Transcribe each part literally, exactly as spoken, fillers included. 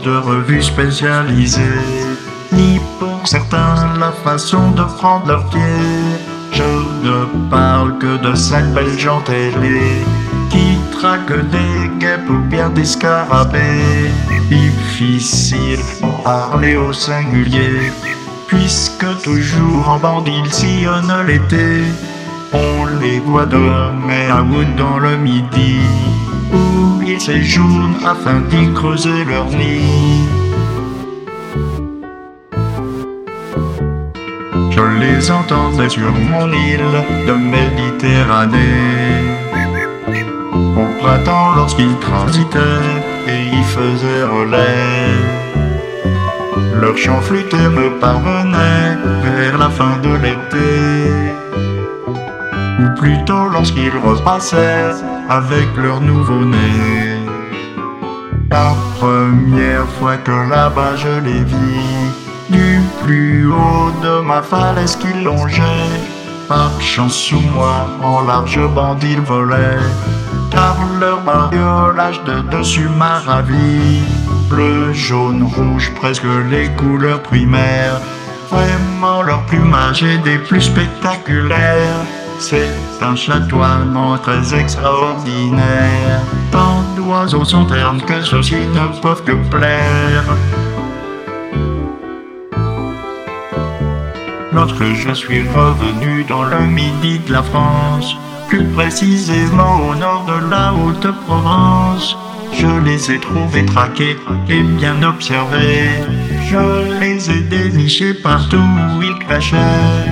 de revues spécialisées, ni pour certains la façon de prendre leur pied. Je ne parle que de cette belle gens télé qui traquent des guêpes ou bien des scarabées. Difficile de parler au singulier, puisque toujours en bande ils sillonnent l'été. On les voit de mai à août dans le midi, où ils séjournent afin d'y creuser leur nid. Je les entendais sur mon île de Méditerranée, au printemps lorsqu'ils transitaient et y faisaient relais. Leur chant flûté me parvenait vers la fin de l'été, ou plutôt lorsqu'ils repassaient avec leur nouveau-né. La première fois que là-bas je les vis, du plus haut de ma falaise qu'ils longeaient, par chance sous moi en large bande ils volaient, car leur bariolage de dessus m'a ravi. Bleu, jaune, rouge, presque les couleurs primaires, vraiment leur plumage est des plus spectaculaires. C'est un chatoiement très extraordinaire, tant d'oiseaux sont ternes que ceux-ci ne peuvent que plaire. Lorsque je suis revenu dans le midi de la France, plus précisément au nord de la Haute-Provence, je les ai trouvés traqués et bien observés. Je les ai dénichés partout où ils crachaient.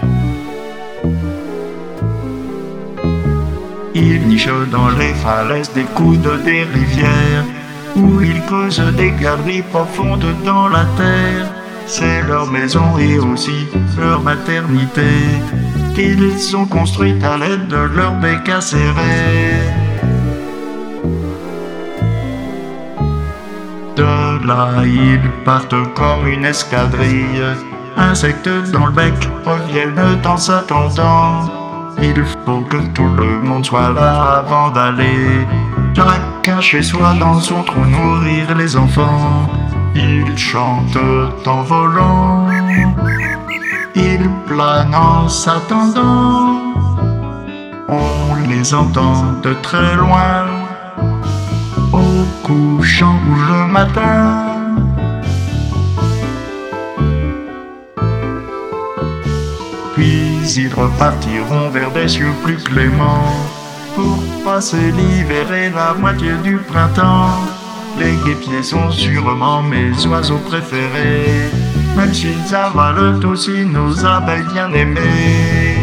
Ils nichent dans les falaises des coudes des rivières, où ils causent des galeries profondes dans la terre. C'est leur maison et aussi leur maternité, qu'ils ont construite à l'aide de leur bec acéré. De là, ils partent comme une escadrille, insectes dans le bec, reviennent en s'attendant. Il faut que tout le monde soit là avant d'aller, chacun chez soi dans son trou nourrir les enfants. Ils chantent en volant, ils planent en s'attendant. On les entend de très loin, au couchant ou le matin. Puis ils repartiront vers des cieux plus cléments, pour passer l'hiver et la moitié du printemps. Les guêpiers sont sûrement mes oiseaux préférés, même s'ils avalent aussi nos abeilles bien aimées.